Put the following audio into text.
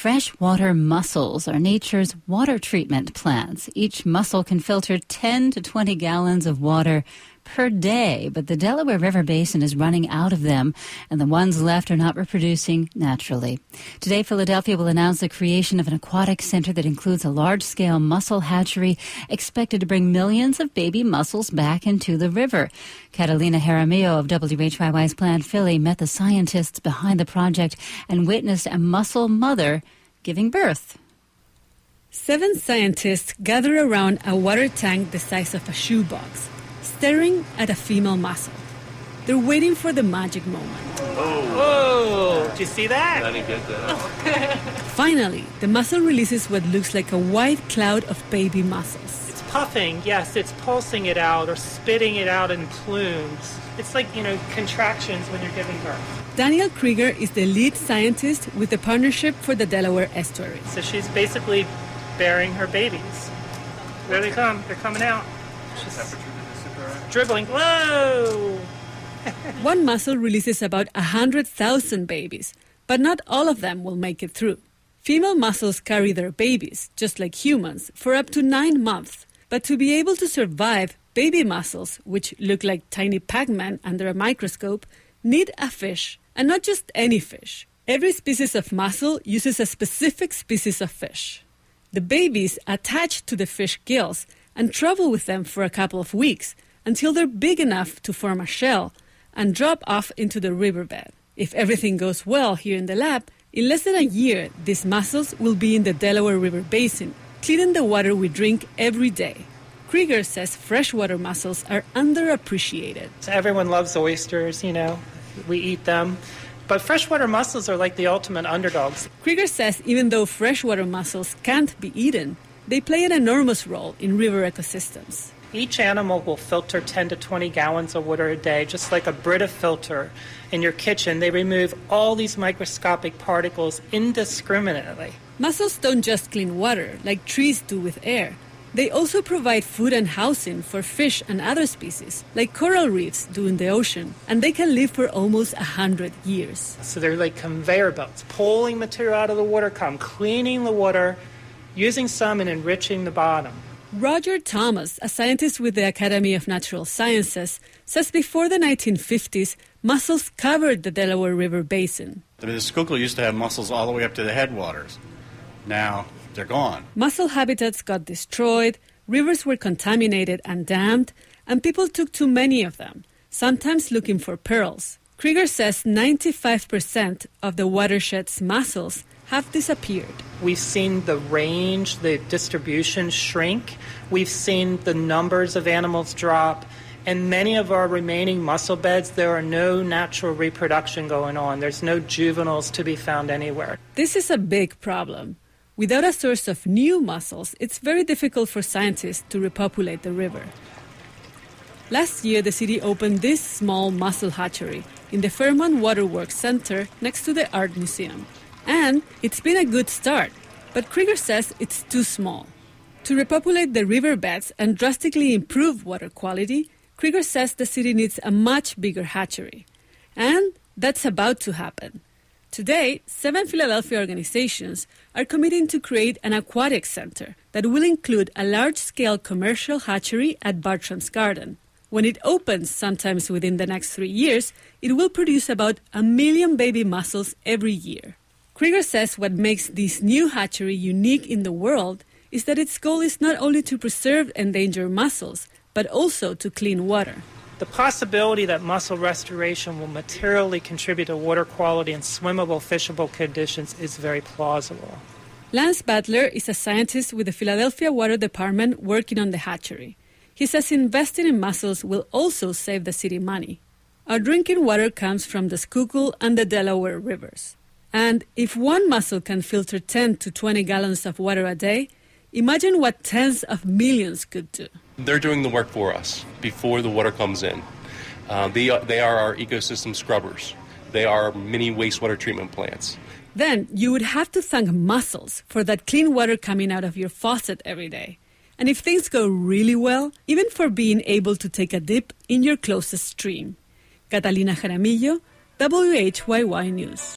Freshwater mussels are nature's water treatment plants. Each mussel can filter 10 to 20 gallons of water per day, but the Delaware River Basin is running out of them, and the ones left are not reproducing naturally. Today, Philadelphia will announce the creation of an aquatic center that includes a large-scale mussel hatchery expected to bring millions of baby mussels back into the river. Catalina Jaramillo of WHYY's Plant Philly met the scientists behind the project and witnessed a mussel mother giving birth. 7 scientists gather around a water tank the size of a shoebox, staring at a female mussel. They're waiting for the magic moment. Oh, did you see that? I didn't get that. Finally, the mussel releases what looks like a white cloud of baby mussels. It's puffing, yes, it's pulsing it out or spitting it out in plumes. It's like, contractions when you're giving birth. Danielle Krieger is the lead scientist with the Partnership for the Delaware Estuary. So she's basically bearing her babies. There they come. They're coming out. She's dribbling. Whoa! One mussel releases about 100,000 babies, but not all of them will make it through. Female mussels carry their babies, just like humans, for up to 9 months. But to be able to survive, baby mussels, which look like tiny Pac-Man under a microscope, need a fish, and not just any fish. Every species of mussel uses a specific species of fish. The babies attach to the fish gills and travel with them for a couple of weeks until they're big enough to form a shell and drop off into the riverbed. If everything goes well here in the lab, in less than a year, these mussels will be in the Delaware River Basin, cleaning the water we drink every day. Krieger says freshwater mussels are underappreciated. Everyone loves oysters, we eat them. But freshwater mussels are like the ultimate underdogs. Krieger says even though freshwater mussels can't be eaten, they play an enormous role in river ecosystems. Each animal will filter 10 to 20 gallons of water a day, just like a Brita filter in your kitchen. They remove all these microscopic particles indiscriminately. Mussels don't just clean water like trees do with air. They also provide food and housing for fish and other species, like coral reefs do in the ocean, and they can live for almost 100 years. So they're like conveyor belts, pulling material out of the water column, cleaning the water, using some and enriching the bottom. Roger Thomas, a scientist with the Academy of Natural Sciences, says before the 1950s, mussels covered the Delaware River Basin. The Schuylkill used to have mussels all the way up to the headwaters. Now they're gone. Mussel habitats got destroyed, rivers were contaminated and dammed, and people took too many of them, sometimes looking for pearls. Krieger says 95% of the watershed's mussels have disappeared. We've seen the range, the distribution shrink. We've seen the numbers of animals drop. And many of our remaining mussel beds, there are no natural reproduction going on. There's no juveniles to be found anywhere. This is a big problem. Without a source of new mussels, it's very difficult for scientists to repopulate the river. Last year, the city opened this small mussel hatchery in the Fairmont Waterworks Center next to the Art Museum. And it's been a good start, but Krieger says it's too small. To repopulate the riverbeds and drastically improve water quality, Krieger says the city needs a much bigger hatchery. And that's about to happen. Today, 7 Philadelphia organizations are committing to create an aquatic center that will include a large-scale commercial hatchery at Bartram's Garden. When it opens, sometimes within the next 3 years, it will produce about 1 million baby mussels every year. Krieger says what makes this new hatchery unique in the world is that its goal is not only to preserve endangered mussels, but also to clean water. The possibility that mussel restoration will materially contribute to water quality and swimmable, fishable conditions is very plausible. Lance Butler is a scientist with the Philadelphia Water Department working on the hatchery. He says investing in mussels will also save the city money. Our drinking water comes from the Schuylkill and the Delaware rivers. And if one mussel can filter 10 to 20 gallons of water a day, imagine what tens of millions could do. They're doing the work for us before the water comes in. They are our ecosystem scrubbers. They are mini wastewater treatment plants. Then you would have to thank mussels for that clean water coming out of your faucet every day. And if things go really well, even for being able to take a dip in your closest stream. Catalina Jaramillo, WHYY News.